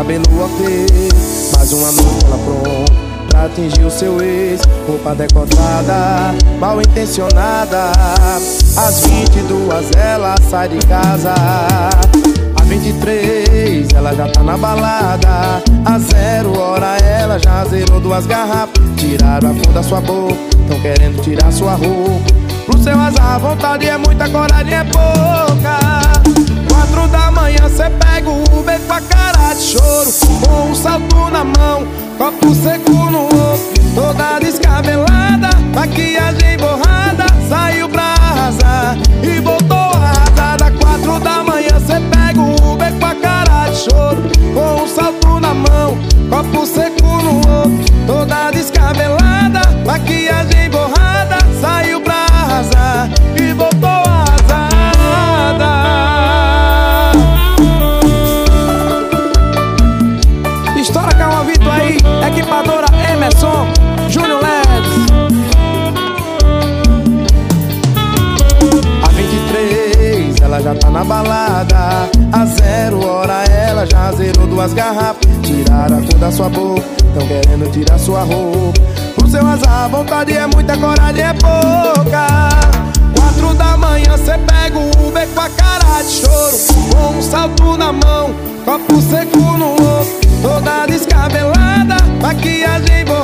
cabelo ok. Mais uma noite ela pronta pra atingir o seu ex. Roupa decotada, mal intencionada. Às 22 ela sai de casa. Às 23 ela já tá na balada. Às 0 hora ela já zerou 2 garrafas. Tiraram a cor da sua boca, tão querendo tirar sua roupa. Pro seu azar a vontade é muita, coragem é pouca. 4 da manhã cê pega o Uber com a cara de choro, com um salto na mão, copo seco no osso, toda descabelada, maquiagem borrada, saiu pra arrasar e voltou arrasada. 4 da manhã cê pega o Uber com a cara de choro, com um salto na mão, copo seco no osso, toda descabelada, maquiagem borrada, saiu pra arrasar e voltou arrasada. Estoura Calma Vitor aí, equipadora Emerson, Júnior Leves. Às 23 ela já tá na balada. Às 0 hora ela já zerou 2 garrafas. Tiraram a cor da sua boca, tão querendo tirar sua roupa. Pro seu azar a vontade é muita, coragem é pouca. 4 da manhã cê pega o Uber com a cara de choro, com um salto na mão, copo seco no osso, toda descabelada, maquiagem borrada.